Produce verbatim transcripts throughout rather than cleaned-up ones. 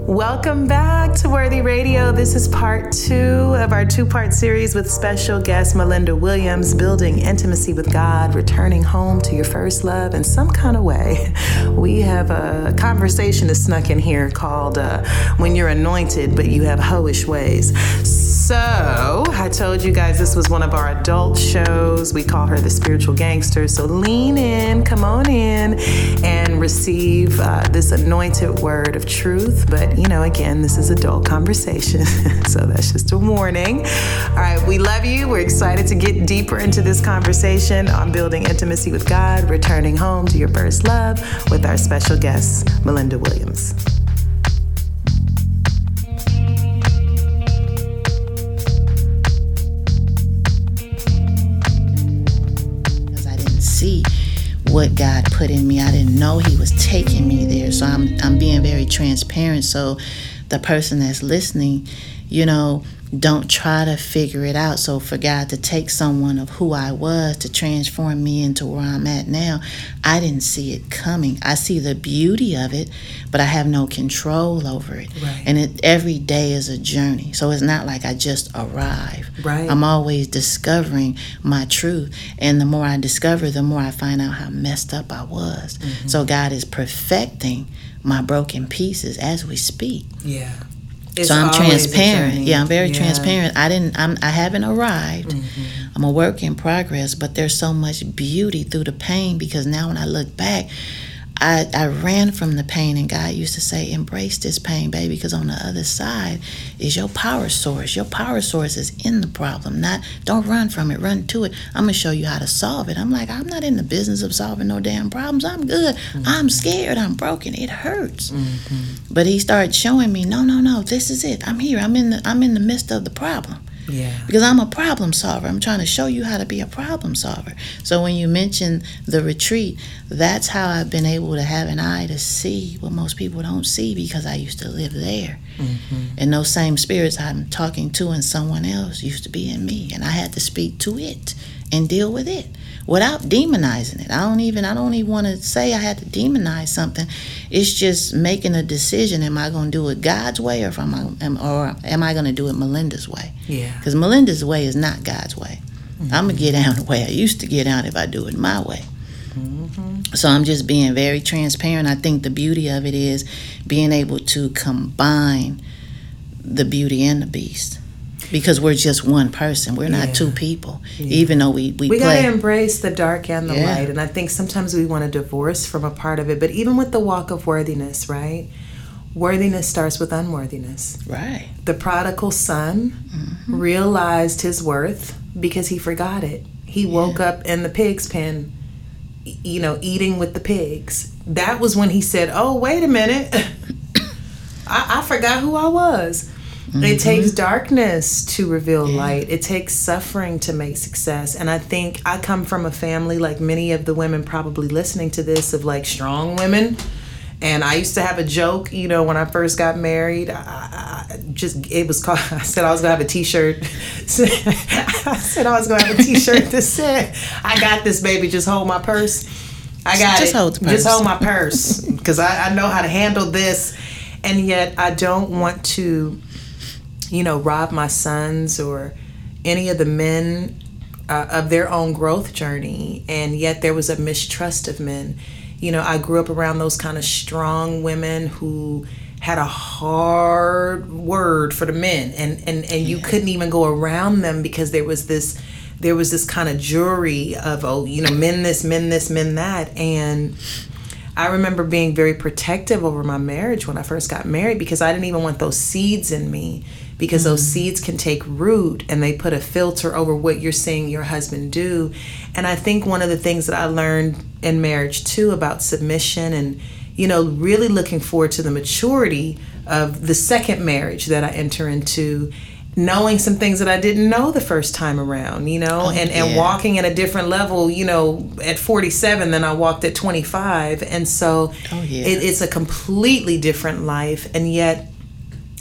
Welcome back to Worthy Radio. This is part two of our two-part series with special guest Melinda Williams, Building Intimacy with God, Returning Home to Your First Love in Some Kind of Way. We have a conversation that snuck in here called uh, When You're Anointed But You Have Hoish Ways. So, I told you guys this was one of our adult shows. We call her the spiritual gangster. So lean in, come on in, and receive uh, this anointed word of truth. But, you know, again, this is adult conversation. So that's just a warning. All right, we love you. We're excited to get deeper into this conversation on building intimacy with God, returning home to your first love with our special guest, Melinda Williams. What God put in me. I didn't know he was taking me there. So I'm I'm being very transparent. So the person that's listening, you know, don't try to figure it out. So for God to take someone of who I was to transform me into where I'm at now, I didn't see it coming. I see the beauty of it, but I have no control over it. Right. And it, every day is a journey. So it's not like I just arrive. Right. I'm always discovering my truth. And the more I discover, the more I find out how messed up I was. Mm-hmm. So God is perfecting my broken pieces as we speak. Yeah. It's so I'm transparent. Yeah, I'm very yeah. transparent. I didn't. I'm. I haven't arrived. Mm-hmm. I'm a work in progress. But there's so much beauty through the pain because now when I look back, I I ran from the pain, and God used to say, "Embrace this pain, baby, because on the other side is your power source. Your power source is in the problem. Not don't run from it. Run to it. I'm gonna show you how to solve it." I'm like, I'm not in the business of solving no damn problems. I'm good. Mm-hmm. I'm scared. I'm broken. It hurts. Mm-hmm. But he started showing me, no, no, no. This is it. I'm here. I'm in the. I'm in the midst of the problem. Yeah. Because I'm a problem solver. I'm trying to show you how to be a problem solver. So when you mention the retreat, that's how I've been able to have an eye to see what most people don't see because I used to live there. Mm-hmm. And those same spirits I'm talking to in someone else used to be in me. And I had to speak to it and deal with it without demonizing it. I don't even I don't even want to say I had to demonize something. It's just making a decision. Am I going to do it God's way or, if I'm, am, or am I going to do it Melinda's way? Yeah. Because Melinda's way is not God's way. Mm-hmm. I'm going to get down the way I used to get down if I do it my way. Mm-hmm. So I'm just being very transparent. I think the beauty of it is being able to combine the beauty and the beast. Because we're just one person. We're not yeah. two people. Yeah. Even though we, we, we play. We got to embrace the dark and the yeah. light. And I think sometimes we want to divorce from a part of it. But even with the walk of worthiness, right? Worthiness starts with unworthiness. Right. The prodigal son mm-hmm. realized his worth because he forgot it. He yeah. woke up in the pig's pen, you know, eating with the pigs. That was when he said, oh, wait a minute. I, I forgot who I was. Mm-hmm. It takes darkness to reveal yeah. light. It takes suffering to make success. And I think I come from a family, like many of the women probably listening to this, of like strong women. And I used to have a joke, you know, when I first got married. I, I just, it was called, I said I was going to have a t-shirt. I said I was going to have a t-shirt that said, I got this, baby, just hold my purse. I got just it. Hold the purse. Just hold my purse. Because I, I know how to handle this. And yet I don't want to, you know, rob my sons or any of the men uh, of their own growth journey. And yet there was a mistrust of men. You know, I grew up around those kind of strong women who had a hard word for the men. And, and, and you yeah. couldn't even go around them because there was this, there was this kind of jury of, oh, you know, men this, men this, men that. And I remember being very protective over my marriage when I first got married because I didn't even want those seeds in me. Because mm-hmm. those seeds can take root and they put a filter over what you're seeing your husband do. And I think one of the things that I learned in marriage too about submission and, you know, really looking forward to the maturity of the second marriage that I enter into, knowing some things that I didn't know the first time around, you know, oh, and, yeah. and walking at a different level, you know, at forty-seven than I walked at twenty-five. And so oh, yeah. it, it's a completely different life. And yet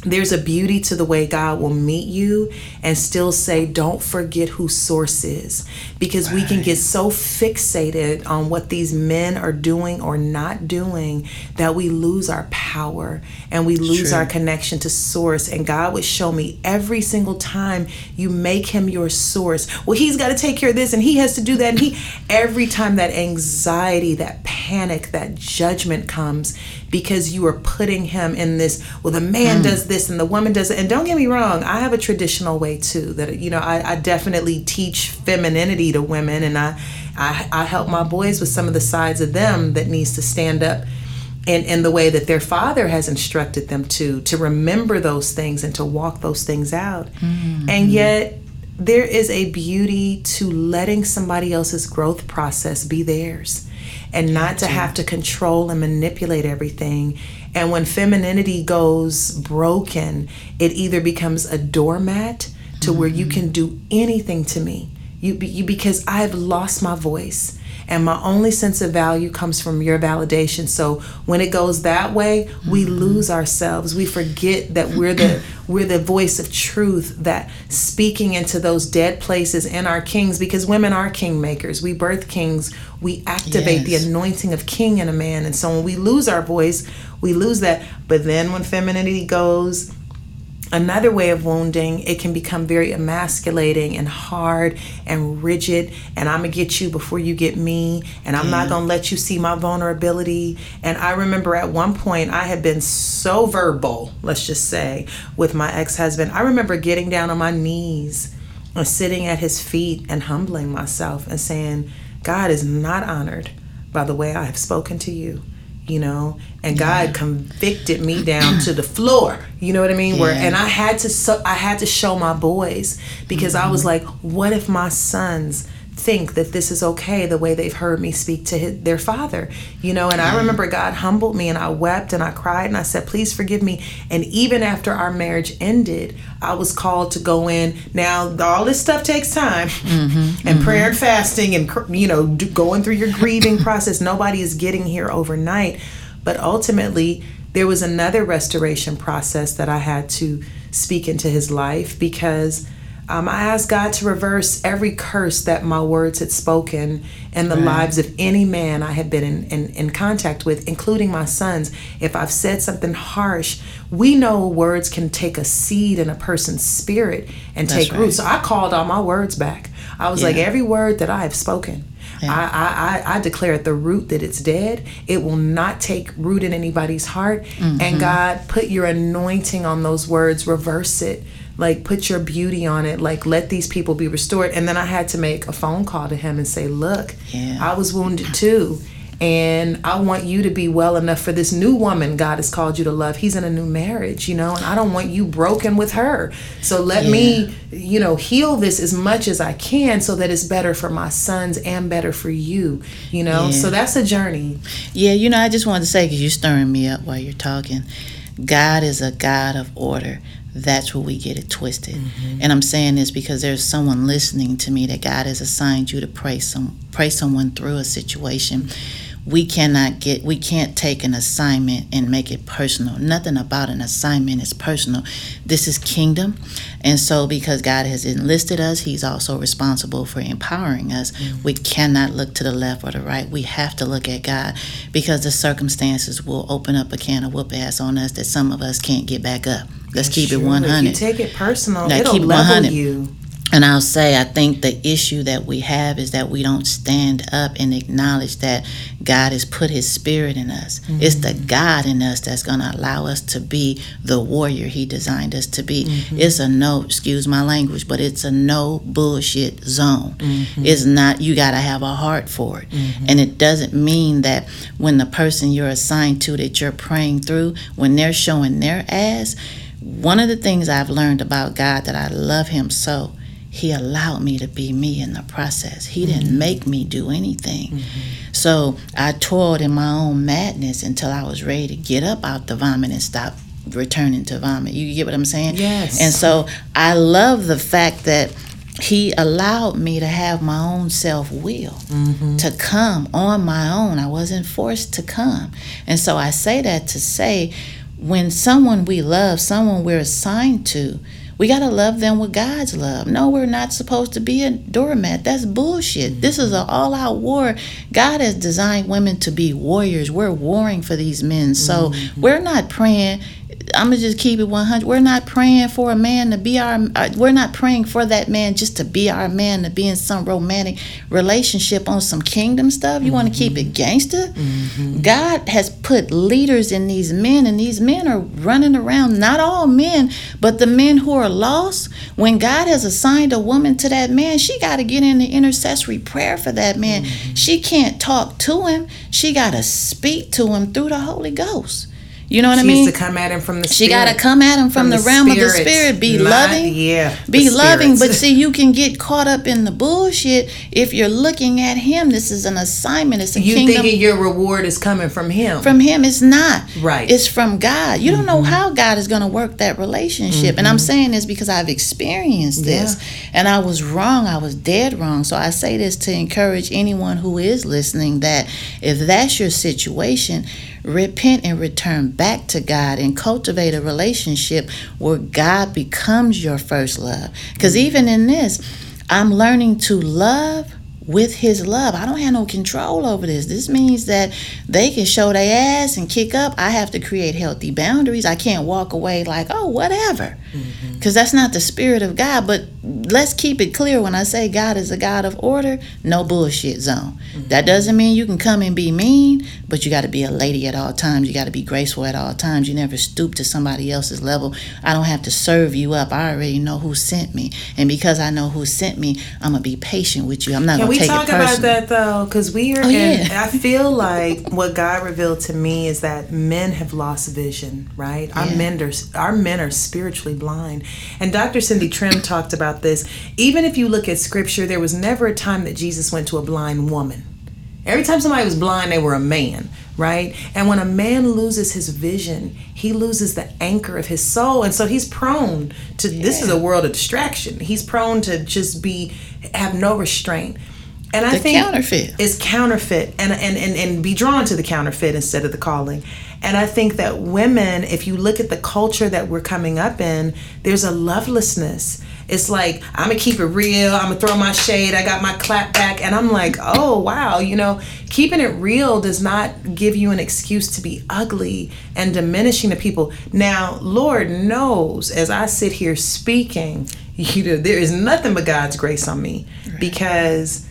there's a beauty to the way God will meet you and still say, don't forget who source is. Because right. we can get so fixated on what these men are doing or not doing that we lose our power and we lose True. Our connection to source. And God would show me every single time you make him your source. Well, he's got to take care of this and he has to do that. And he, every time that anxiety, that panic, that judgment comes, because you are putting him in this, well, the man mm. does this and the woman does it. And don't get me wrong, I have a traditional way too, that, you know, I, I definitely teach femininity to women, and I, I I help my boys with some of the sides of them that needs to stand up in, in the way that their father has instructed them to, to remember those things and to walk those things out. Mm-hmm. And yet there is a beauty to letting somebody else's growth process be theirs, and not to have to control and manipulate everything. And when femininity goes broken, it either becomes a doormat to mm-hmm. where you can do anything to me. You, you because I've lost my voice, and my only sense of value comes from your validation. So when it goes that way, mm-hmm. we lose ourselves. We forget that we're the we're the voice of truth, that speaking into those dead places in our kings, because women are kingmakers. We birth kings. We activate yes. the anointing of king in a man. And so when we lose our voice, we lose that. But then when femininity goes another way of wounding, it can become very emasculating and hard and rigid, and I'm gonna get you before you get me, and I'm yeah. not gonna let you see my vulnerability. And I remember at one point I had been so verbal, let's just say, with my ex-husband. I remember getting down on my knees and sitting at his feet and humbling myself and saying, God is not honored by the way I have spoken to you. You know, and God yeah. convicted me down to the floor. You know what I mean? Yeah. Where and I had to, so, I had to show my boys, because mm-hmm. I was like, what if my sons think that this is okay, the way they've heard me speak to his, their father? You know, and yeah. I remember God humbled me, and I wept and I cried and I said, please forgive me. And even after our marriage ended, I was called to go in. Now, all this stuff takes time, mm-hmm. and mm-hmm. prayer and fasting, and, you know, going through your grieving process. Nobody is getting here overnight. But ultimately, there was another restoration process that I had to speak into his life, because Um, I asked God to reverse every curse that my words had spoken in the right. lives of any man I had been in, in, in contact with, including my sons. If I've said something harsh, we know words can take a seed in a person's spirit and That's take right. root. So I called all my words back. I was yeah. like, every word that I have spoken, yeah. I, I, I, I declare at the root that it's dead. It will not take root in anybody's heart. Mm-hmm. And God, put your anointing on those words, reverse it. Like, put your beauty on it. Like, let these people be restored. And then I had to make a phone call to him and say, look, yeah. I was wounded too. And I want you to be well enough for this new woman God has called you to love. He's in a new marriage, you know, and I don't want you broken with her. So let yeah. me, you know, heal this as much as I can, so that it's better for my sons and better for you, you know. Yeah. So that's a journey. Yeah, you know, I just wanted to say, because you're stirring me up while you're talking, God is a God of order. That's where we get it twisted. Mm-hmm. And I'm saying this because there's someone listening to me that God has assigned you to pray some pray someone through a situation. We cannot get we can't take an assignment and make it personal. Nothing about an assignment is personal. This is kingdom. And so because God has enlisted us, he's also responsible for empowering us. Mm-hmm. We cannot look to the left or the right. We have to look at God, because the circumstances will open up a can of whoop ass on us that some of us can't get back up. Let's That's keep true. It one hundred. If you take it personal, now, it'll keep level one hundred. You. And I'll say, I think the issue that we have is that we don't stand up and acknowledge that God has put his spirit in us. Mm-hmm. It's the God in us that's going to allow us to be the warrior he designed us to be. Mm-hmm. It's a no, excuse my language, but it's a no bullshit zone. Mm-hmm. It's not, you got to have a heart for it. Mm-hmm. And it doesn't mean that when the person you're assigned to, that you're praying through, when they're showing their ass. One of the things I've learned about God, that I love him so, he allowed me to be me in the process. He mm-hmm. didn't make me do anything. Mm-hmm. So I toiled in my own madness until I was ready to get up out the vomit and stop returning to vomit. You get what I'm saying? Yes. And so I love the fact that he allowed me to have my own self-will, mm-hmm. to come on my own. I wasn't forced to come. And so I say that to say, when someone we love, someone we're assigned to, we got to love them with God's love. No, we're not supposed to be a doormat. That's bullshit. This is an all-out war. God has designed women to be warriors. We're warring for these men. So mm-hmm. we're not praying. I'm going to just keep it one hundred. We're not praying for a man to be our, uh, we're not praying for that man just to be our man, to be in some romantic relationship on some kingdom stuff. You mm-hmm. want to keep it gangster? Mm-hmm. God has put leaders in these men, and these men are running around, not all men, but the men who are lost. When God has assigned a woman to that man, she got to get in the intercessory prayer for that man. Mm-hmm. She can't talk to him. She got to speak to him through the Holy Ghost. You know what she I mean? She to come at him from the spirit. She got to come at him from, from the, the realm spirit, of the spirit. Be not, loving. Yeah. Be loving. But see, you can get caught up in the bullshit if you're looking at him. This is an assignment. It's a you kingdom. You thinking your reward is coming from him. From him. It's not. Right. It's from God. You mm-hmm. don't know how God is going to work that relationship. Mm-hmm. And I'm saying this because I've experienced this. Yeah. And I was wrong. I was dead wrong. So I say this to encourage anyone who is listening that if that's your situation, repent and return back to God and cultivate a relationship where God becomes your first love. Because even in this, I'm learning to love with his love. I don't have no control over this. This means that they can show their ass and kick up. I have to create healthy boundaries. I can't walk away like, oh, whatever. Because mm-hmm. that's not the spirit of God. But let's keep it clear. When I say God is a God of order, no bullshit zone. Mm-hmm. That doesn't mean you can come and be mean, but you got to be a lady at all times. You got to be graceful at all times. You never stoop to somebody else's level. I don't have to serve you up. I already know who sent me. And because I know who sent me, I'm going to be patient with you. I'm not going to take it personal. Can we talk about that, though? Because we are oh, in, yeah. I feel like what God revealed to me is that men have lost vision, right? Yeah. Our men are, our men are spiritually blind. And Doctor Cindy Trim talked about this. Even if you look at scripture, there was never a time that Jesus went to a blind woman. Every time somebody was blind, they were a man, right? And when a man loses his vision, he loses the anchor of his soul. And so he's prone to, yeah. this is a world of distraction. He's prone to just be, have no restraint. And I the think counterfeit. It's counterfeit and, and, and, and be drawn to the counterfeit instead of the calling. And I think that women, if you look at the culture that we're coming up in, there's a lovelessness. It's like, I'm going to keep it real. I'm going to throw my shade. I got my clap back. And I'm like, oh, wow. You know, keeping it real does not give you an excuse to be ugly and diminishing to people. Now, Lord knows, as I sit here speaking, you know, there is nothing but God's grace on me. Right. Because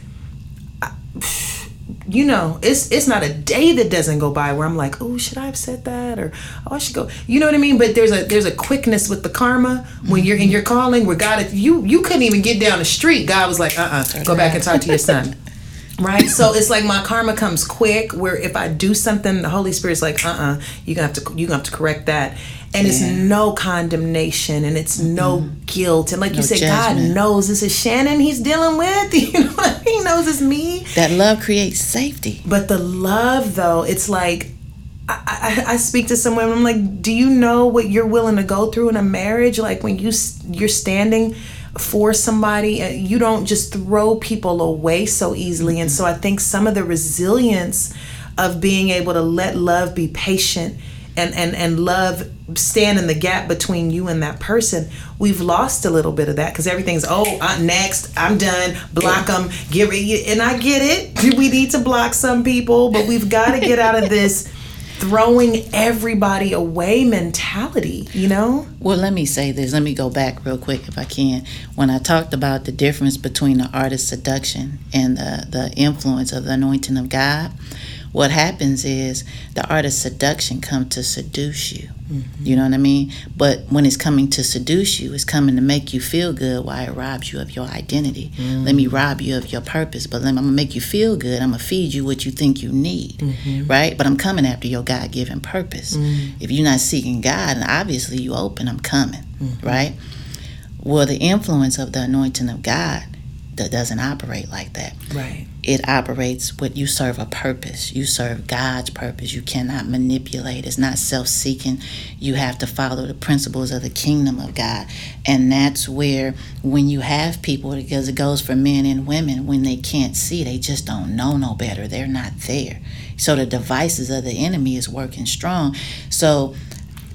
you know, it's it's not a day that doesn't go by where I'm like, oh, should I have said that? Or, oh, I should go. You know what I mean? But there's a there's a quickness with the karma when you're in your calling where God, you you couldn't even get down the street. God was like, uh-uh, go back and talk to your son. Right? So it's like my karma comes quick where if I do something, the Holy Spirit's like, uh-uh, you're going to have to you're gonna have to correct that. And yeah. it's no condemnation and it's no mm-hmm. guilt. And like no you said, judgment. God knows this is Shannon he's dealing with. You know what I mean? He knows it's me. That love creates safety. But the love, though, it's like, I, I, I speak to someone, I'm like, do you know what you're willing to go through in a marriage? Like when you, you're standing for somebody, you don't just throw people away so easily. Mm-hmm. And so I think some of the resilience of being able to let love be patient and, and, and love stand in the gap between you and that person, we've lost a little bit of that because everything's, oh, I'm next, I'm done, block them, get ready. And I get it. We need to block some people, but we've got to get out of this throwing everybody away mentality, you know? Well, let me say this. Let me go back real quick if I can. When I talked about the difference between the art of seduction and the, the influence of the anointing of God, what happens is the art of seduction comes to seduce you. Mm-hmm. You know what I mean? But when it's coming to seduce you, it's coming to make you feel good while it robs you of your identity. Mm-hmm. Let me rob you of your purpose, but let me, I'm going to make you feel good. I'm going to feed you what you think you need, mm-hmm. right? But I'm coming after your God-given purpose. Mm-hmm. If you're not seeking God, and obviously you open, I'm coming, mm-hmm. right? Well, the influence of the anointing of God that doesn't operate like that. Right. It operates with, you serve a purpose. You serve God's purpose. You cannot manipulate. It's not self-seeking. You have to follow the principles of the kingdom of God. And that's where when you have people, because it goes for men and women, when they can't see, they just don't know no better. They're not there. So the devices of the enemy is working strong. So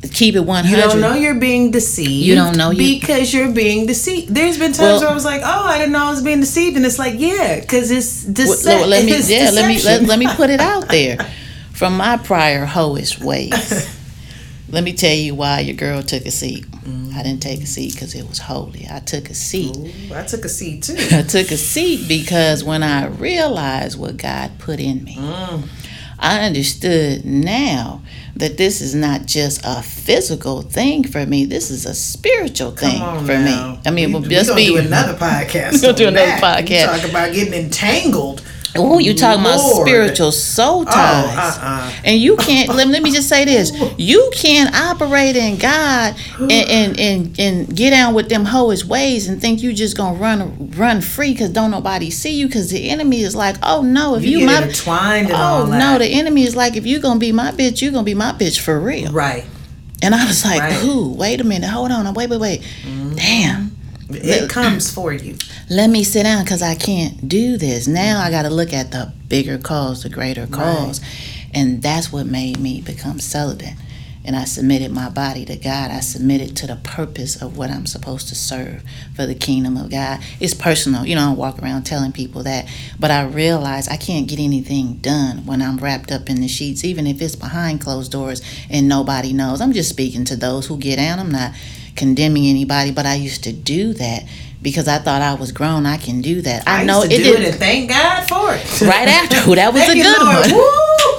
keep it one hundred. You don't know you're being deceived. You don't know you because you're being deceived. There's been times well, where I was like, "Oh, I didn't know I was being deceived," and it's like, "Yeah, because it's deception." Well, let me, yeah, let me let, let me put it out there from my prior hoish ways. Let me tell you why your girl took a seat. Mm. I didn't take a seat because it was holy. I took a seat. Ooh, I took a seat too. I took a seat because when I realized what God put in me, mm. I understood now that this is not just a physical thing for me. This is a spiritual thing for now. me. I mean, we, we'll just we're gonna be do another podcast. We're gonna do another that. podcast. You talk about getting entangled. Oh, you talking Lord. about spiritual soul ties. Oh, uh-uh. And you can't, let, let me just say this. You can't operate in God and, and, and, and get down with them hoish ways and think you just going to run run free because don't nobody see you, because the enemy is like, oh, no, if you, you my... intertwined and oh, all that. no, the enemy is like, if you going to be my bitch, you going to be my bitch for real. Right. And I was like, right. ooh, wait a minute, hold on, wait, wait, wait. Mm-hmm. Damn. It comes for you. Let me sit down because I can't do this. Now I got to look at the bigger cause, the greater cause. Right. And that's what made me become celibate. And I submitted my body to God. I submitted to the purpose of what I'm supposed to serve for the kingdom of God. It's personal. You know, I don't walk around telling people that. But I realize I can't get anything done when I'm wrapped up in the sheets, even if it's behind closed doors and nobody knows. I'm just speaking to those who get down. I'm not condemning anybody, but I used to do that because I thought I was grown. I can do that. I, I know used to it do did it, and thank God for it. Right after, that was thank a good Lord. one. Woo,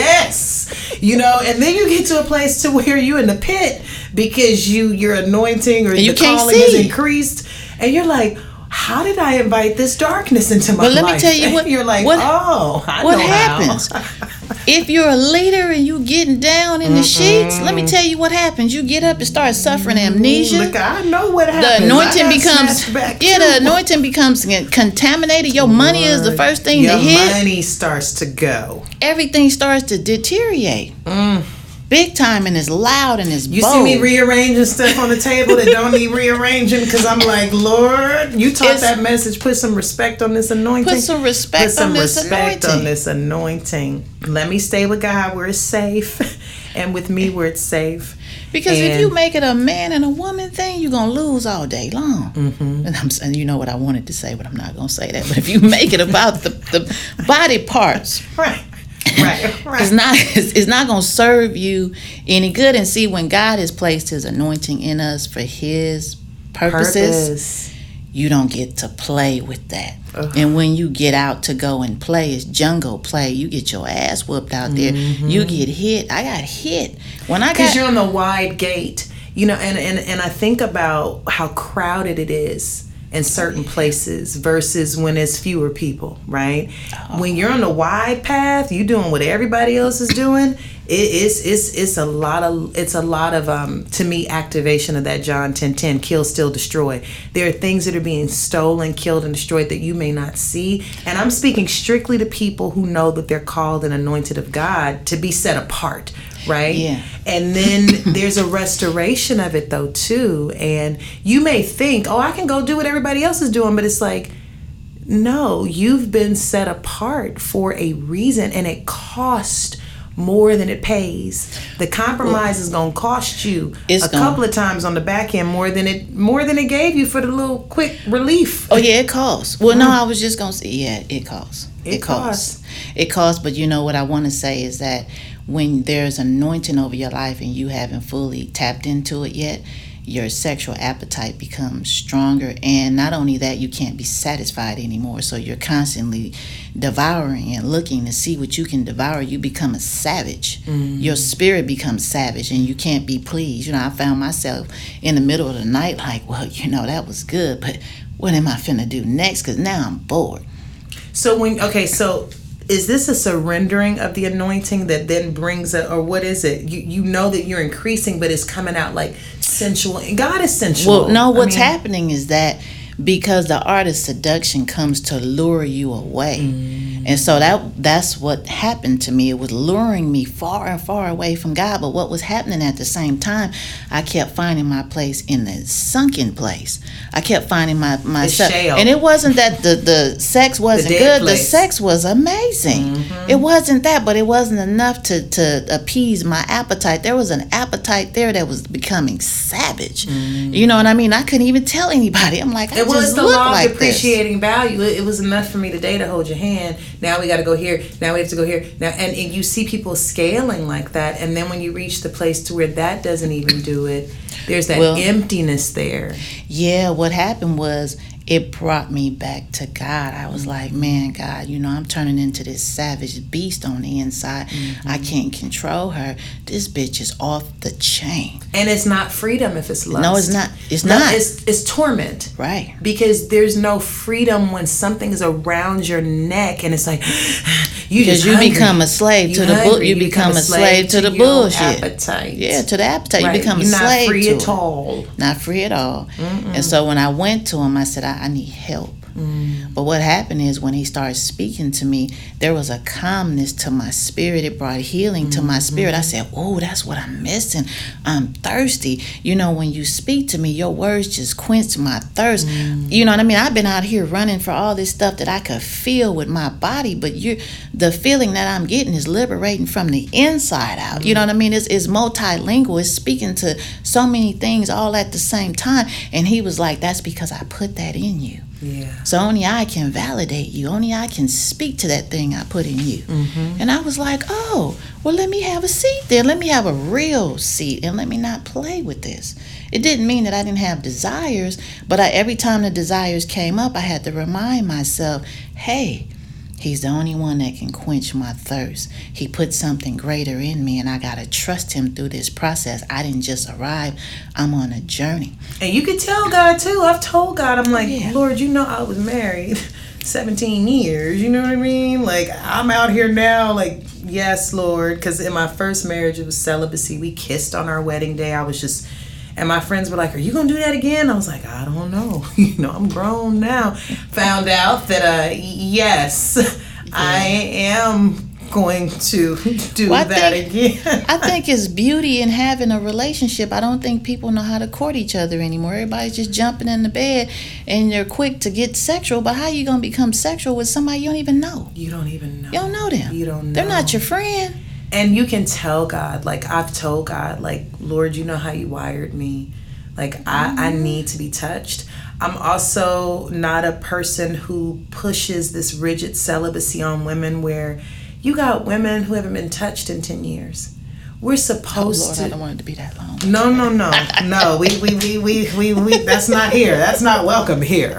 yes, you know, and then you get to a place to where you in the pit because you your anointing or and the you can't calling see. is increased, and you're like, how did I invite this darkness into my life? But let life? me tell you what. And you're like, what, oh, I what know happens. How. If you're a leader and you getting down in the mm-hmm. sheets, let me tell you what happens. You get up and start suffering amnesia. Look, I know what happens. The anointing becomes yeah, the anointing becomes contaminated. Your money Lord, is the first thing your to hit. Your money starts to go. Everything starts to deteriorate. Mm. Big time, and it's loud and it's you bold. See me rearranging stuff on the table that don't need rearranging because I'm like, Lord, you taught it's, that message. Put some respect on this anointing. Put some respect put some on this respect anointing. on this anointing. Let me stay with God where it's safe, and with me where it's safe. Because and, if you make it a man and a woman thing, you're gonna lose all day long. Mm-hmm. And I'm saying, you know what I wanted to say, but I'm not gonna say that. But if you make it about the the body parts, right. Right, right. It's not it's, it's not going to serve you any good. And see, when God has placed his anointing in us for his purposes, Purpose. you don't get to play with that. Uh-huh. And when you get out to go and play, it's jungle play. You get your ass whooped out there. Mm-hmm. You get hit. I got hit. When I got Because you're on the wide gate. You know, and, and, and I think about how crowded it is in certain places versus when it's fewer people, right? Oh. When you're on the wide path, you doing what everybody else is doing. It, it's it's it's a lot of it's a lot of um to me activation of that John ten ten, kill, steal, destroy. There are things that are being stolen, killed, and destroyed that you may not see. And I'm speaking strictly to people who know that they're called and anointed of God to be set apart. Right? Yeah. And then there's a restoration of it though too. And you may think, oh, I can go do what everybody else is doing, but it's like, no, you've been set apart for a reason, and it costs more than it pays. The compromise well, is gonna cost you a gonna, couple of times on the back end more than it more than it gave you for the little quick relief. Oh yeah, it costs. Well, no, I was just gonna say, yeah, it costs. It, it costs. costs. It costs. But you know what I want to say is that when there's anointing over your life and you haven't fully tapped into it yet, your sexual appetite becomes stronger. And not only that, you can't be satisfied anymore. So you're constantly devouring and looking to see what you can devour. You become a savage. Mm-hmm. Your spirit becomes savage and you can't be pleased. You know, I found myself in the middle of the night like, well, you know, that was good, but what am I finna do next? Because now I'm bored. So when, okay, so... is this a surrendering of the anointing that then brings a, or what is it? You you know that you're increasing, but it's coming out like sensual. God is sensual. Well, no, what's I mean, happening is that because the art of seduction comes to lure you away. Mm. And so that that's what happened to me. It was luring me far and far away from God. But what was happening at the same time, I kept finding my place in the sunken place. I kept finding my myself. And it wasn't that the, the sex wasn't the good. Place. The sex was amazing. Mm-hmm. It wasn't that, but it wasn't enough to, to appease my appetite. There was an appetite there that was becoming savage. Mm. You know what I mean? I couldn't even tell anybody. I'm like, I it just was the look law like of depreciating this. Value. It, it was enough for me today to hold your hand. Now we got to go here. Now we have to go here. Now, and, and you see people scaling like that, and then when you reach the place to where that doesn't even do it, there's that well, emptiness there. Yeah, what happened was it brought me back to God. I was mm-hmm. like, man, God, you know, I'm turning into this savage beast on the inside. Mm-hmm. I can't control her. This bitch is off the chain. And it's not freedom if it's lust. No, it's not. It's no, not. It's, it's torment. Right. Because there's no freedom when something is around your neck and it's like, you because just you hungry. become a slave you to the bull. You, you become, become a slave, slave to, to the bullshit. Appetite. Yeah, to the appetite. Right. You become You're a slave not free to at it. all. Not free at all. Mm-mm. And so when I went to him, I said, I, I need help. Mm. But what happened is when he started speaking to me, there was a calmness to my spirit. It brought healing mm-hmm. to my spirit. I said, oh, that's what I'm missing. I'm thirsty. You know, when you speak to me, your words just quench my thirst. Mm. You know what I mean? I've been out here running for all this stuff that I could feel with my body, but you, the feeling that I'm getting is liberating from the inside out. Mm. You know what I mean? It's, it's multilingual. It's speaking to so many things all at the same time. And he was like, that's because I put that in you. Yeah. So only I can validate you. Only I can speak to that thing I put in you. Mm-hmm. And I was like, oh, well, let me have a seat there. Let me have a real seat and let me not play with this. It didn't mean that I didn't have desires, but I, every time the desires came up, I had to remind myself, hey, he's the only one that can quench my thirst. He put something greater in me, and I got to trust him through this process. I didn't just arrive. I'm on a journey. And you could tell God, too. I've told God, I'm like, yeah. Lord, you know I was married seventeen years. You know what I mean? Like, I'm out here now, like, yes, Lord. Because in my first marriage, it was celibacy. We kissed on our wedding day. I was just... And my friends were like, are you going to do that again? I was like, I don't know. You know, I'm grown now. Found out that, uh, yes, yeah. I am going to do well, that think, again. I think it's beauty in having a relationship. I don't think people know how to court each other anymore. Everybody's just jumping in the bed and they're quick to get sexual. But how are you going to become sexual with somebody you don't even know? You don't even know. You don't know them. You don't know. They're not your friend. And you can tell God, like I've told God, like, Lord, you know how you wired me. Like, I, I need to be touched. I'm also not a person who pushes this rigid celibacy on women where you got women who haven't been touched in ten years. We're supposed oh, Lord, to. I don't want it to be that long. No, no, no. No, we, we, we, we, we, we, that's not here. That's not welcome here.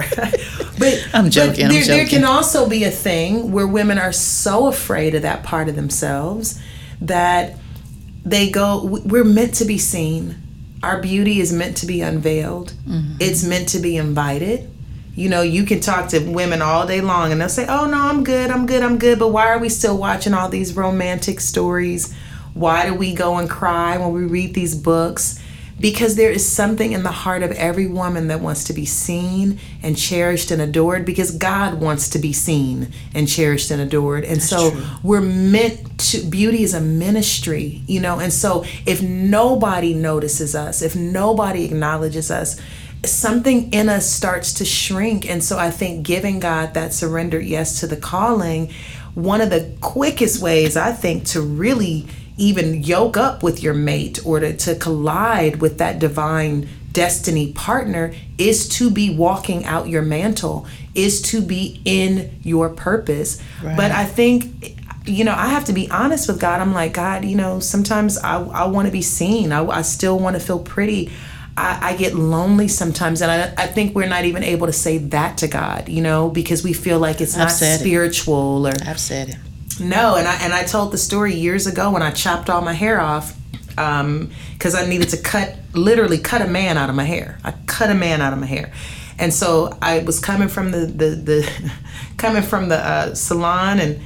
But I'm joking. But there, I'm joking. There can also be a thing where women are so afraid of that part of themselves that they go, we're meant to be seen. Our beauty is meant to be unveiled. Mm-hmm. It's meant to be invited. You know, you can talk to women all day long and they'll say, oh, no, I'm good, I'm good, I'm good. But why are we still watching all these romantic stories? Why do we go and cry when we read these books? Because there is something in the heart of every woman that wants to be seen and cherished and adored, because God wants to be seen and cherished and adored. And That's so true. We're meant to, beauty is a ministry, you know, and so if nobody notices us, if nobody acknowledges us, something in us starts to shrink. And so I think giving God that surrendered yes to the calling, one of the quickest ways I think to really even yoke up with your mate or to, to collide with that divine destiny partner is to be walking out your mantle, is to be in your purpose. Right. But I think, you know, I have to be honest with God. I'm like, God, you know, sometimes I, I want to be seen. I, I still want to feel pretty. I, I get lonely sometimes, and I, I think we're not even able to say that to God, you know, because we feel like it's not spiritual. Or I've said it. No, and I and I told the story years ago when I chopped all my hair off um, because I needed to cut, literally cut a man out of my hair. I cut a man out of my hair. And so I was coming from the, the, the coming from the uh, salon, and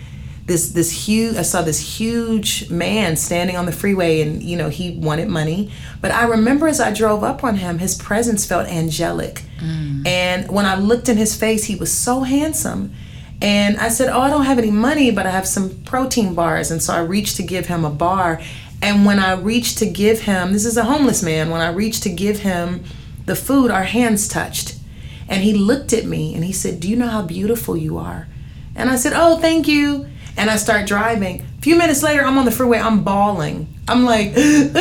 this this huge I saw this huge man standing on the freeway, and you know, he wanted money. But I remember as I drove up on him, his presence felt angelic. Mm. And when I looked in his face, he was so handsome. And I said, oh, I don't have any money, but I have some protein bars. And so I reached to give him a bar. And when I reached to give him, this is a homeless man, when I reached to give him the food, our hands touched. And he looked at me and he said, do you know how beautiful you are? And I said, oh, thank you. And I start driving. A few minutes later, I'm on the freeway, I'm bawling. I'm like,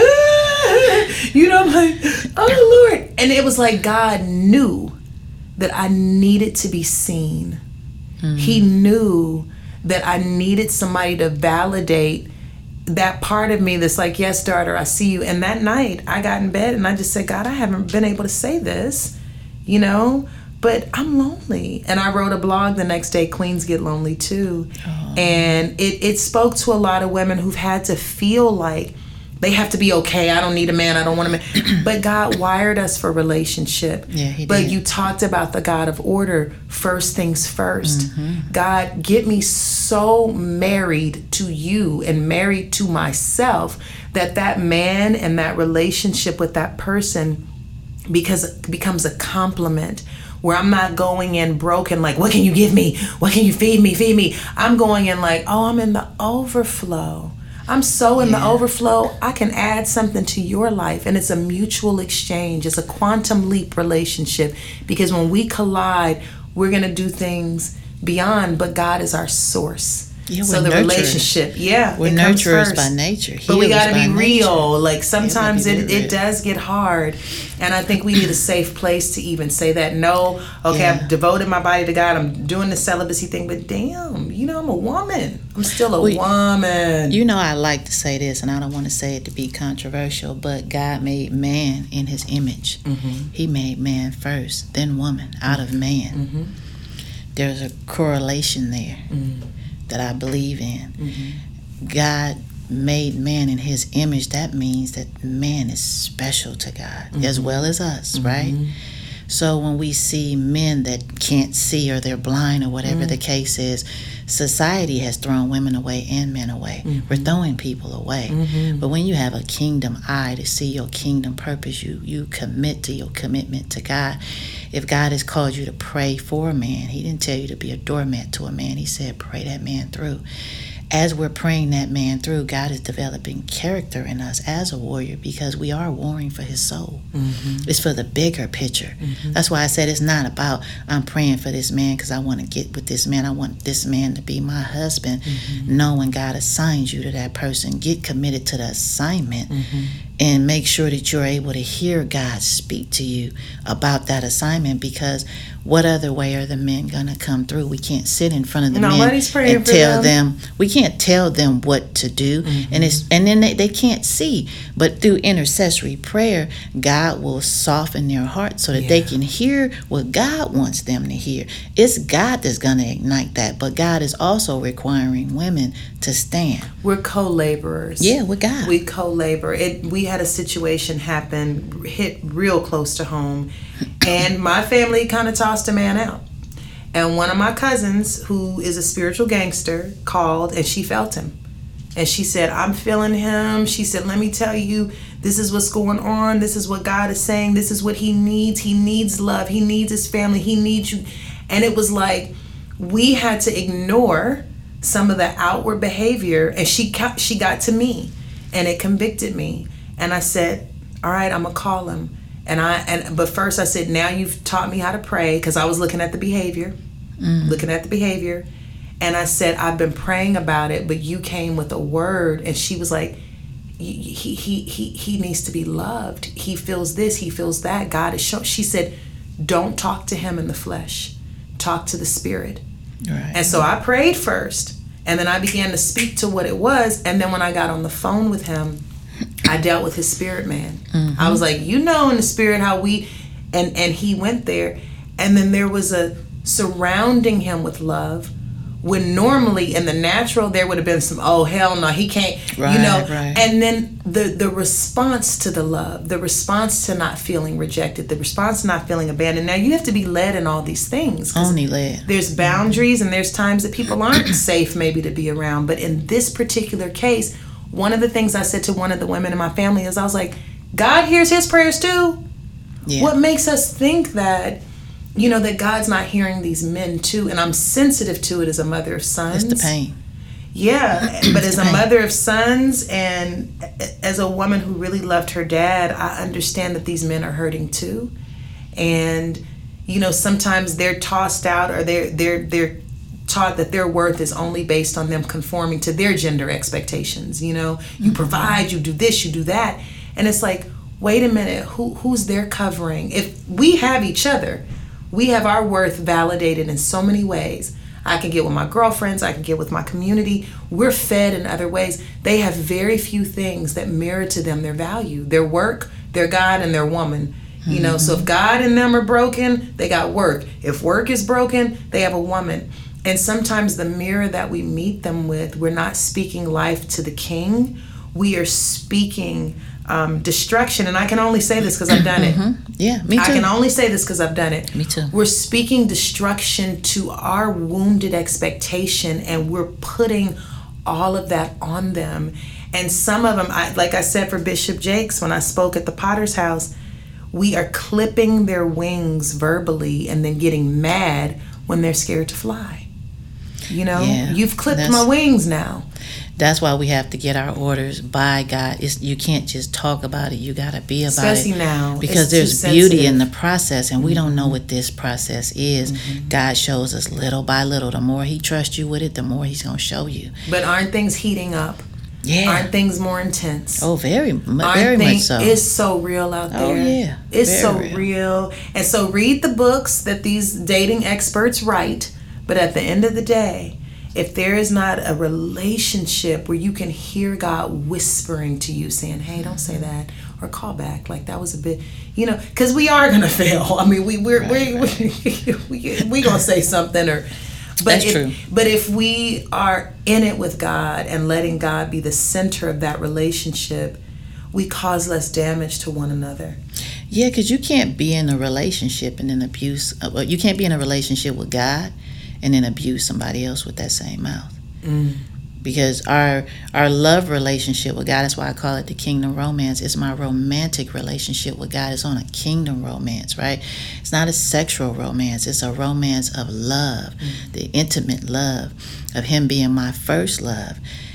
ah! You know, I'm like, oh, Lord. And it was like God knew that I needed to be seen. Mm-hmm. He knew that I needed somebody to validate that part of me that's like, yes, daughter, I see you. And that night I got in bed and I just said, God, I haven't been able to say this, you know, but I'm lonely. And I wrote a blog the next day, Queens Get Lonely Too. Oh. And it, it spoke to a lot of women who've had to feel like they have to be okay. I don't need a man. I don't want a man. But God wired us for relationship. Yeah, he did. But you talked about the God of order. First things first. Mm-hmm. God, get me so married to you and married to myself that that man and that relationship with that person because becomes a compliment. Where I'm not going in broken, like, what can you give me? What can you feed me? Feed me. I'm going in like, oh, I'm in the overflow. I'm so in yeah. the overflow, I can add something to your life. And it's a mutual exchange. It's a quantum leap relationship. Because when we collide, we're going to do things beyond, but God is our source. Yeah, so the nurturers. Relationship, yeah, we're nurturers by nature. But we got to be real. Like sometimes it, it does get hard, and I think we need a safe place to even say that. No, okay, yeah. I've devoted my body to God. I'm doing the celibacy thing, but damn, you know, I'm a woman. I'm still a well, woman. You know, I like to say this, and I don't want to say it to be controversial, but God made man in His image. Mm-hmm. He made man first, then woman, out of man. Mm-hmm. There's a correlation there. Mm-hmm. That I believe in. Mm-hmm. God made man in His image. That means that man is special to God, mm-hmm. as well as us, mm-hmm. right? So when we see men that can't see or they're blind or whatever mm-hmm. the case is, society has thrown women away and men away. Mm-hmm. We're throwing people away. Mm-hmm. But when you have a kingdom eye to see your kingdom purpose, you you commit to your commitment to God. If God has called you to pray for a man, He didn't tell you to be a doormat to a man. He said, pray that man through. As we're praying that man through, God is developing character in us as a warrior because we are warring for His soul. Mm-hmm. It's for the bigger picture. Mm-hmm. That's why I said it's not about I'm praying for this man because I want to get with this man. I want this man to be my husband. Mm-hmm. No, when God assigns you to that person, get committed to the assignment mm-hmm. and make sure that you're able to hear God speak to you about that assignment because what other way are the men going to come through? We can't sit in front of the Nobody's men and tell them. them. We can't tell them what to do. Mm-hmm. And it's and then they, they can't see. But through intercessory prayer, God will soften their heart so that yeah. they can hear what God wants them to hear. It's God that's going to ignite that. But God is also requiring women to stand. We're co-laborers. Yeah, with God. We co-labor. It. We had a situation happen, hit real close to home. And my family kind of tossed a man out. And one of my cousins, who is a spiritual gangster, called and she felt him. And she said, I'm feeling him. She said, let me tell you, this is what's going on. This is what God is saying. This is what he needs. He needs love. He needs his family. He needs you. And it was like we had to ignore some of the outward behavior. And she she got to me and it convicted me. And I said, all right, I'm going to call him. And I and but first I said, now you've taught me how to pray because I was looking at the behavior, mm. looking at the behavior. And I said, I've been praying about it, but you came with a word. And she was like, he he he he needs to be loved. He feels this, he feels that. God is showing. She said, don't talk to him in the flesh. Talk to the spirit. Right. And so I prayed first. And then I began to speak to what it was. And then when I got on the phone with him, I dealt with his spirit man. Mm-hmm. I was like, you know, in the spirit how we, and, and he went there. And then there was a surrounding him with love when normally in the natural there would have been some, oh hell no, he can't, right, you know. Right. And then the the response to the love, the response to not feeling rejected, the response to not feeling abandoned. Now you have to be led in all these things. Only led. There's boundaries, and there's times that people aren't safe maybe to be around. But in this particular case, one of the things I said to one of the women in my family is, I was like, God hears his prayers too. Yeah. What makes us think that, you know, that God's not hearing these men too? And I'm sensitive to it as a mother of sons. It's the pain. Yeah, but as a mother of sons and as a woman who really loved her dad, I understand that these men are hurting too. And, you know, sometimes they're tossed out, or they're they're they're taught that their worth is only based on them conforming to their gender expectations. You know, you provide, you do this, you do that. And it's like, wait a minute, who who's their covering? If we have each other, we have our worth validated in so many ways. I can get with my girlfriends, I can get with my community. We're fed in other ways. They have very few things that mirror to them their value, their work, their God, and their woman. You know, mm-hmm. So if God and them are broken, they got work. If work is broken, they have a woman. And sometimes the mirror that we meet them with, we're not speaking life to the king. We are speaking um, destruction. And I can only say this because I've done it. Mm-hmm. Yeah, me too. I can only say this because I've done it. Me too. We're speaking destruction to our wounded expectation, and we're putting all of that on them. And some of them, I, like I said for Bishop Jakes when I spoke at the Potter's House, we are clipping their wings verbally and then getting mad when they're scared to fly. You know, yeah, you've clipped my wings now. That's why we have to get our orders by God. It's, you can't just talk about it. You got to be about Especially it. now. Because there's beauty in the process, and mm-hmm. we don't know what this process is. Mm-hmm. God shows us little by little. The more he trusts you with it, the more he's going to show you. But aren't things heating up? Yeah. Aren't things more intense? Oh, very, very much so. It's so real out there. Oh, yeah. It's very so real. real. And so read the books that these dating experts write. But at the end of the day, if there is not a relationship where you can hear God whispering to you saying, hey, don't say that, or call back, like that was a bit, you know, because we are going to fail. I mean, we, we're, right, we, right. we, we, we going to say something or... But That's if, true. But if we are in it with God and letting God be the center of that relationship, we cause less damage to one another. Yeah, because you can't be in a relationship and then abuse. Well, you can't be in a relationship with God and then abuse somebody else with that same mouth. Mm. Because our our love relationship with God, that's why I call it the kingdom romance. It's my romantic relationship with God. It's on a kingdom romance, right? It's not a sexual romance. It's a romance of love, mm-hmm. the intimate love of him being my first love.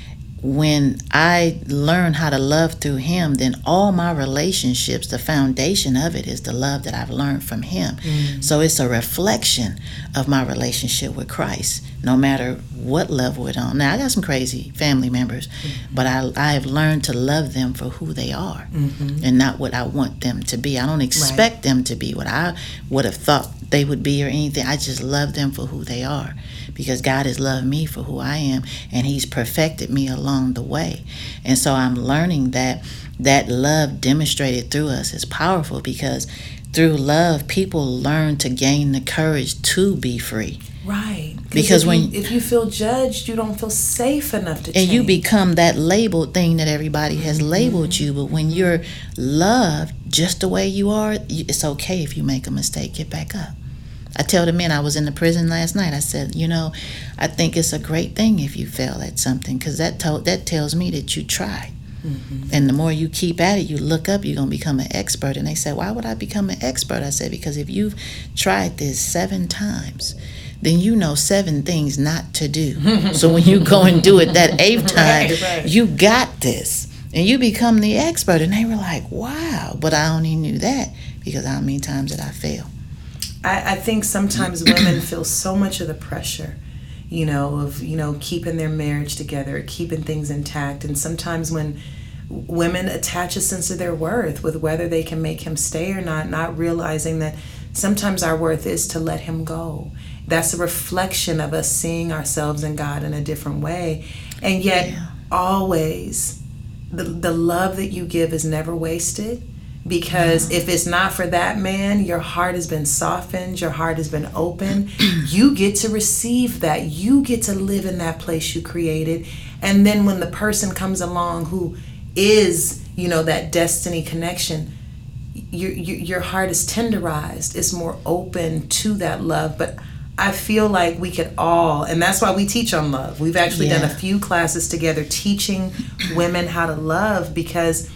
When I learn how to love through him, then all my relationships, the foundation of it is the love that I've learned from him. Mm. So it's a reflection of my relationship with Christ, no matter what level we're on. Now, I got some crazy family members, mm-hmm. but I I have learned to love them for who they are, mm-hmm. and not what I want them to be. I don't expect right. them to be what I would have thought they would be or anything. I just love them for who they are, because God has loved me for who I am, and he's perfected me along the way. And so I'm learning that that love demonstrated through us is powerful, because through love, people learn to gain the courage to be free. Right. Because if when you, if you feel judged, you don't feel safe enough to and change. you become that labeled thing that everybody has mm-hmm. labeled you. But when you're loved just the way you are, it's okay if you make a mistake. Get back up. I tell the men, I was in the prison last night, I said, you know, I think it's a great thing if you fail at something, because that told that tells me that you tried. Mm-hmm. And the more you keep at it, you look up, you're going to become an expert. And they said, why would I become an expert? I said, because if you've tried this seven times, then you know seven things not to do. So when you go and do it that eighth time, right, right. you got this. And you become the expert. And they were like, wow. But I only knew that because how many times did I fail? I, I think sometimes women feel so much of the pressure, you know, of, you know, keeping their marriage together, keeping things intact. And sometimes when women attach a sense of their worth with whether they can make him stay or not, not realizing that sometimes our worth is to let him go. That's a reflection of us seeing ourselves and God in a different way. And yet, yeah. always, the, the love that you give is never wasted. Because if it's not for that man, your heart has been softened, your heart has been open. You get to receive that. You get to live in that place you created. And then when the person comes along who is, you know, that destiny connection, your your, your heart is tenderized. It's more open to that love. But I feel like we could all, and that's why we teach on love. We've actually yeah. done a few classes together teaching women how to love, because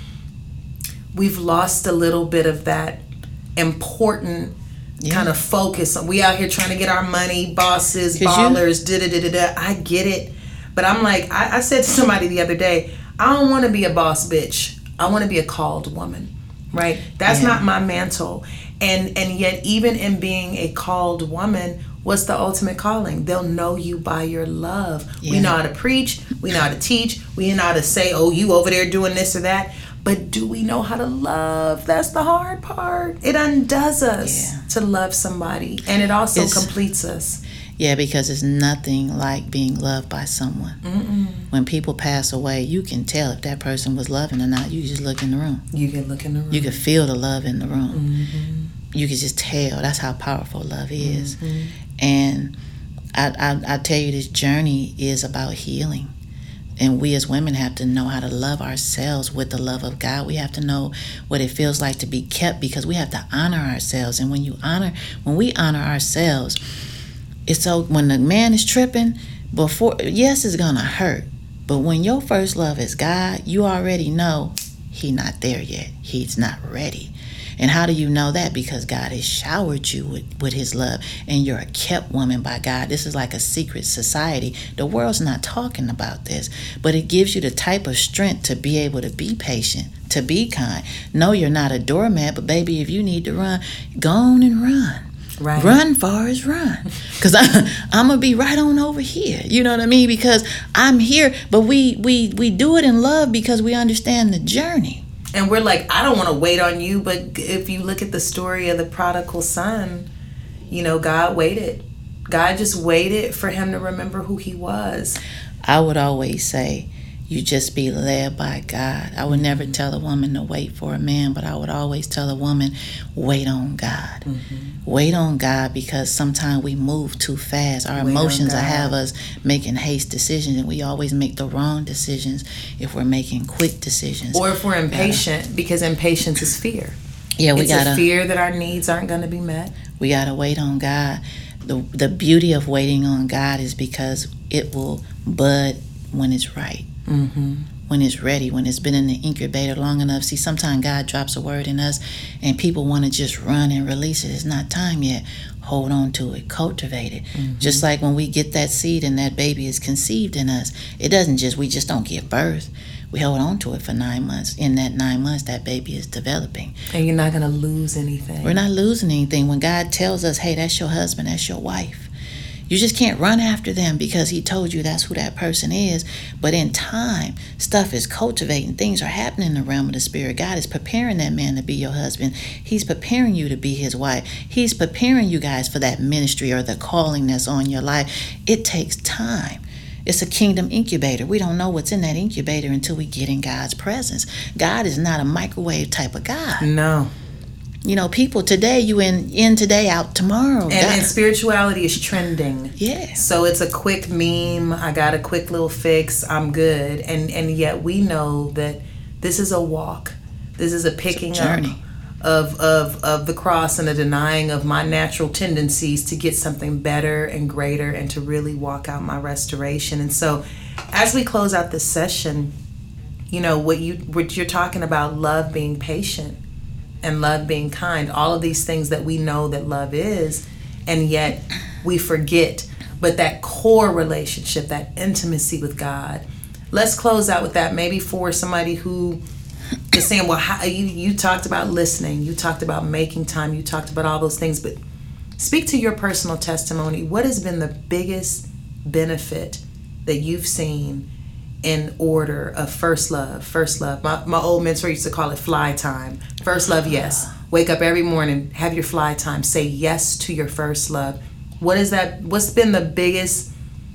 we've lost a little bit of that important yeah. kind of focus. We out here trying to get our money, bosses, ballers, da da da da da. I get it. But I'm like, I, I said to somebody the other day, I don't want to be a boss bitch. I want to be a called woman, right? That's yeah. not my mantle. And and yet, even in being a called woman, what's the ultimate calling? They'll know you by your love. Yeah. We know how to preach. We know how to teach. We know how to say, oh, you over there doing this or that. But do we know how to love? That's the hard part. It undoes us yeah. to love somebody. And it also it's, completes us. Yeah, because it's nothing like being loved by someone. Mm-mm. When people pass away, you can tell if that person was loving or not. You just look in the room. You can look in the room. You can feel the love in the room. Mm-hmm. You can just tell. That's how powerful love is. Mm-hmm. And I, I, I tell you, this journey is about healing. And we as women have to know how to love ourselves with the love of God. We have to know what it feels like to be kept, because we have to honor ourselves. And when you honor, when we honor ourselves, it's so when the man is tripping, before, yes, it's gonna hurt. But when your first love is God, you already know he not there yet. He's not ready. And how do you know that? Because God has showered you with, with his love, and you're a kept woman by God. This is like a secret society. The world's not talking about this, but it gives you the type of strength to be able to be patient, to be kind. No, you're not a doormat, but baby, if you need to run, go on and run. Right. Run far as run. Because I'm going to be right on over here. You know what I mean? Because I'm here, but we, we, we do it in love because we understand the journey. And we're like, I don't want to wait on you. But if you look at the story of the prodigal son, you know, God waited. God just waited for him to remember who he was. I would always say, you just be led by God. I would never tell a woman to wait for a man, but I would always tell a woman, wait on God. Mm-hmm. Wait on God, because sometimes we move too fast. Our wait emotions have us making haste decisions, and we always make the wrong decisions if we're making quick decisions. Or if we're impatient, gotta, because impatience is fear. Yeah, we it's gotta, a fear that our needs aren't going to be met. We got to wait on God. The, the beauty of waiting on God is because it will bud when it's right. Mm-hmm. When it's ready, when it's been in the incubator long enough. See, sometimes God drops a word in us and people want to just run and release it. It's not time yet. Hold on to it. Cultivate it. Mm-hmm. Just like when we get that seed and that baby is conceived in us, it doesn't just, we just don't give birth. We hold on to it for nine months. In that nine months, that baby is developing. And you're not going to lose anything. We're not losing anything. When God tells us, hey, that's your husband, that's your wife, you just can't run after them because he told you that's who that person is. But in time, stuff is cultivating. Things are happening in the realm of the spirit. God is preparing that man to be your husband. He's preparing you to be his wife. He's preparing you guys for that ministry or the calling that's on your life. It takes time. It's a kingdom incubator. We don't know what's in that incubator until we get in God's presence. God is not a microwave type of God. No. You know, people today, you in, in today, out tomorrow. And, and spirituality is trending. Yeah. So it's a quick meme. I got a quick little fix. I'm good. And and yet we know that this is a walk. This is a picking a journey. up of, of, of the cross and a denying of my natural tendencies to get something better and greater and to really walk out my restoration. And so as we close out this session, you know, what, you, what you're talking about, love being patient and love being kind, all of these things that we know that love is, and yet we forget. But that core relationship, that intimacy with God, let's close out with that. Maybe for somebody who is saying, well, how, you, you talked about listening, you talked about making time, you talked about all those things, but speak to your personal testimony. What has been the biggest benefit that you've seen in order of first love? First love. My, my old mentor used to call it fly time. First love, yes. Wake up every morning, have your fly time. Say yes to your first love. What is that? What's been the biggest,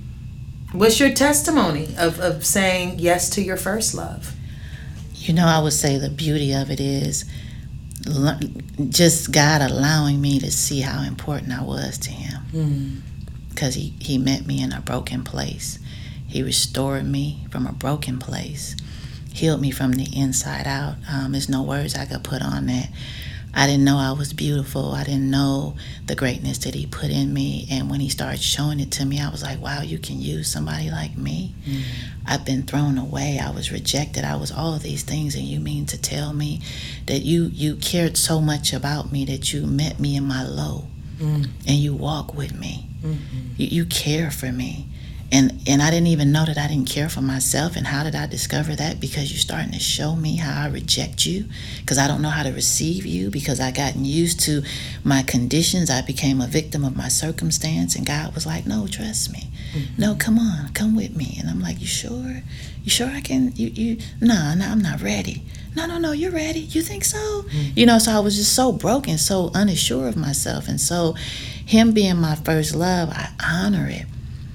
what's your testimony of, of saying yes to your first love? You know, I would say the beauty of it is just God allowing me to see how important I was to him. Because mm. he, he met me in a broken place. He restored me from a broken place, healed me from the inside out. Um, there's no words I could put on that. I didn't know I was beautiful. I didn't know the greatness that he put in me. And when he started showing it to me, I was like, wow, you can use somebody like me? Mm. I've been thrown away. I was rejected. I was all of these things. And you mean to tell me that you, you cared so much about me that you met me in my low mm. and you walk with me. Mm-hmm. You, you care for me. And and I didn't even know that I didn't care for myself. And how did I discover that? Because you're starting to show me how I reject you, because I don't know how to receive you, because I gotten used to my conditions. I became a victim of my circumstance. And God was like, no, trust me. Mm-hmm. No, come on, come with me. And I'm like, you sure? You sure I can? You, you? No, no, I'm not ready. No, no, no, you're ready. You think so? Mm-hmm. You know, so I was just so broken, so unsure of myself. And so him being my first love, I honor it.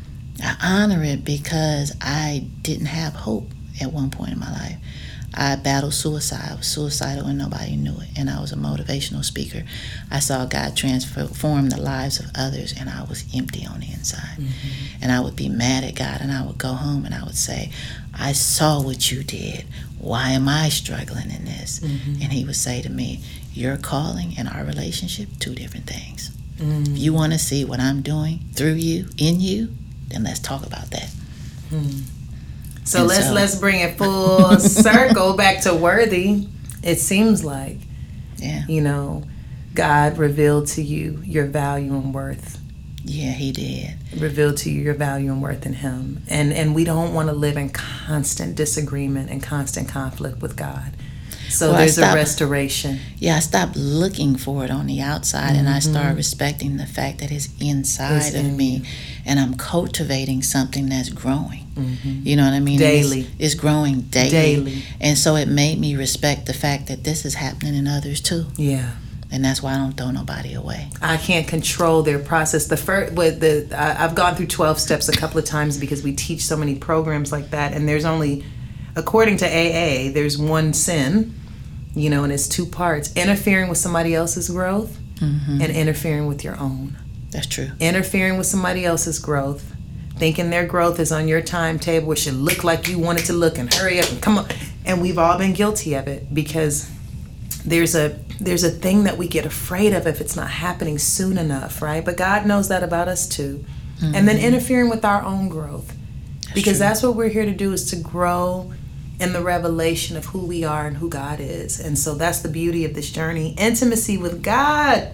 I honor it because I didn't have hope at one point in my life. I battled suicide. I was suicidal and nobody knew it. And I was a motivational speaker. I saw God transform the lives of others, and I was empty on the inside. Mm-hmm. And I would be mad at God, and I would go home and I would say, I saw what you did. Why am I struggling in this? Mm-hmm. And he would say to me, your calling and our relationship, two different things. Mm-hmm. If you want to see what I'm doing through you, in you, then let's talk about that. Hmm. So and let's so, let's bring it full circle back to worthy. It seems like, yeah, you know, God revealed to you your value and worth. Yeah, he did. Revealed to you your value and worth in him. And and we don't want to live in constant disagreement and constant conflict with God. So well, there's stopped, a restoration. Yeah, I stopped looking for it on the outside, mm-hmm. and I started respecting the fact that it's inside it's of in me, you. And I'm cultivating something that's growing. Mm-hmm. You know what I mean? Daily. It's, it's growing daily. Daily. And so it made me respect the fact that this is happening in others too. Yeah. And that's why I don't throw nobody away. I can't control their process. The first, with the I, I've gone through twelve steps a couple of times because we teach so many programs like that, and there's only, according to A A, there's one sin. You know, and it's two parts: interfering with somebody else's growth mm-hmm. and interfering with your own. That's true. Interfering with somebody else's growth, thinking their growth is on your timetable, it should look like you want it to look, and hurry up and come on. And we've all been guilty of it because there's a there's a thing that we get afraid of if it's not happening soon enough, right? But God knows that about us too. Mm-hmm. And then interfering with our own growth, that's because true. That's what we're here to do, is to grow in the revelation of who we are and who God is. And so that's the beauty of this journey. Intimacy with God.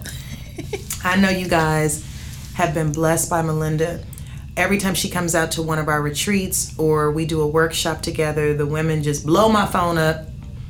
I know you guys have been blessed by Melinda. Every time she comes out to one of our retreats or we do a workshop together, the women just blow my phone up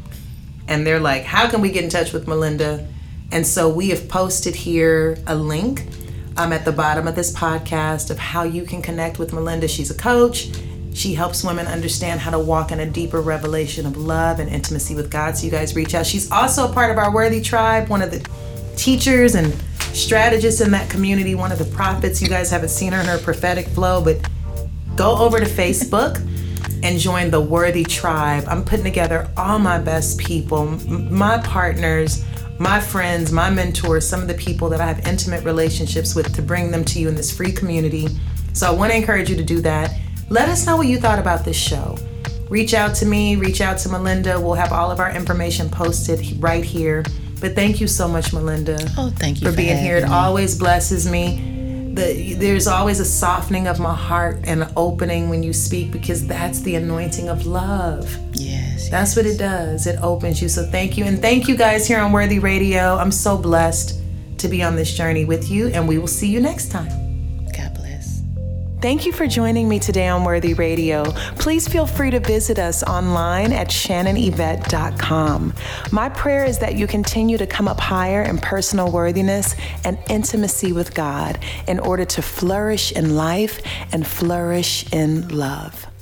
and they're like, how can we get in touch with Melinda? And so we have posted here a link um, at the bottom of this podcast of how you can connect with Melinda. She's a coach. She helps women understand how to walk in a deeper revelation of love and intimacy with God. So you guys reach out. She's also a part of our Worthy Tribe, one of the teachers and strategists in that community, one of the prophets. You guys haven't seen her in her prophetic flow, but go over to Facebook and join the Worthy Tribe. I'm putting together all my best people, my partners, my friends, my mentors, some of the people that I have intimate relationships with, to bring them to you in this free community. So I want to encourage you to do that. Let us know what you thought about this show. Reach out to me, reach out to Melinda. We'll have all of our information posted right here. But thank you so much, Melinda. Oh, thank you for, for being here. It me. always blesses me. The, there's always a softening of my heart and an opening when you speak, because that's the anointing of love. Yes. That's yes. what it does. It opens you. So thank you. And thank you guys here on Worthy Radio. I'm so blessed to be on this journey with you, and we will see you next time. Thank you for joining me today on Worthy Radio. Please feel free to visit us online at shannon yvette dot com. My prayer is that you continue to come up higher in personal worthiness and intimacy with God in order to flourish in life and flourish in love.